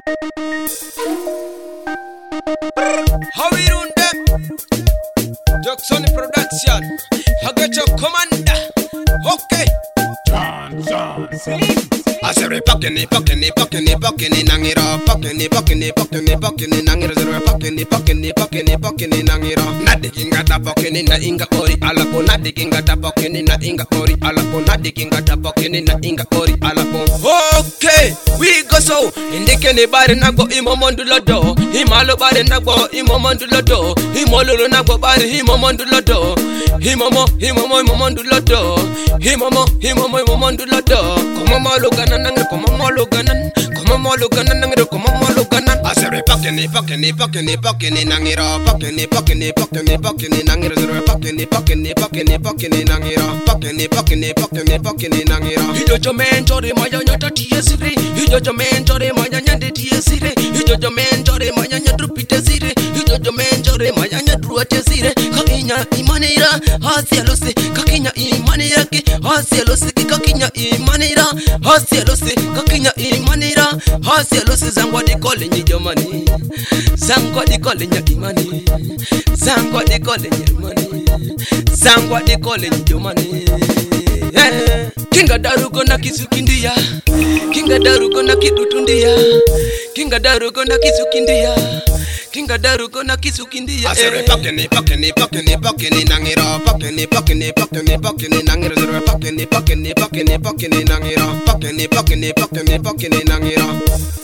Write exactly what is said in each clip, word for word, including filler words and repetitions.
How we run them? Jackson Production. I get your commander. Okay. John, John, I say pocket it, pocket it, pocket it, pocket it, nangiro, pocket it, pocket it, pocket it, pocket it, nangiro, zero pocket it, pocket it, pocket it, pocket it, nangiro. Na diginga da pocket it, na inga ori alapo, na diginga da pocket it, na inga ori alapo, na diginga da pocket it, na inga ori alapo. Okay, we go so. Indike ne bare nagbo imo mondulodo, imalo bare nagbo imo mondulodo, imolo nagbo bare imo mondulodo, imomo imomo imo mondulodo, imomo imomo imo mondulodo. Come on, look at nangre, come on, look at nan, come on, look at nangre, come on, look at nan. I say pocket it, pocket it, pocket it, pocket it, nangiro, pocket it, pocket it, pocket it, pocket it, nangiro, zero pocket it, pocket it, pocket it, pocket it, nangiro, pocket it, pocket it, pocket it, pocket it, nangiro. You do your man, Jody, my young tati yesiri. You do your man, Jody, my young tati yesiri. You do your man, Jody, my young drupi yesiri. You do your man, Jody, my young drupi yesiri. Kakinya imanira, hasielose. Kakinya imanira ki, hasielose. Kakinya imanira, hasielose. Kakinya imanira, hasielose. Zangwa di kole nyi jomani, zangwa di kole nyi imani, zangwa di kole nyi imani, zangwa di kole nyi jomani. Kinga darugo na kisukindia, kinga darugo na kidutundia, kinga darugo na kisukindia, kinga darugo na kisukindia. I say pocket it, pocket it, pocket it, pocket it, nangiro, pocket it, pocket it, pocket it, pocket it, nangiro, zero pocket it, pocket it, pocket it, pocket it, nangiro, pocket it, pocket it, pocket it, pocket it, nangiro.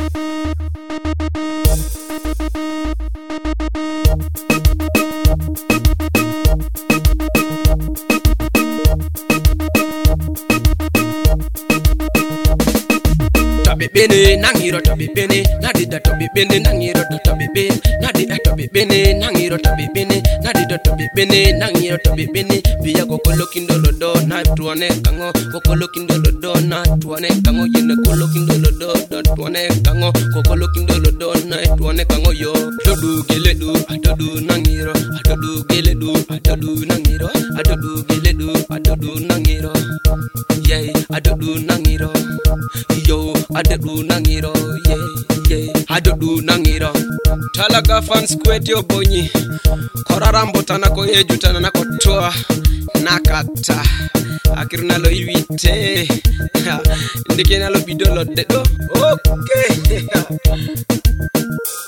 Bene nangiro to be bene na di da to be bene nangiro to be bene na di da to be bene nangiro to be bene na di da to be bene nangiro to be bene via kokolo kindolo do na tuone kango kokolo kindolo do na tuone kango yene kokolo kindolo do na tuone kango kokolo kindolo do na tuone kango yo adodu geledu adodu nangiro adodu geledu adodu nangiro adodu geledu adodu nangiro yeah adodu nangiro yo adodu nangiro yeah yeah adodu nangiro talaga fans kwetyo bonyi korarambo tanako yejutana nako toa nakata akiruna lo iwite ndike nalo bidolo dedo okay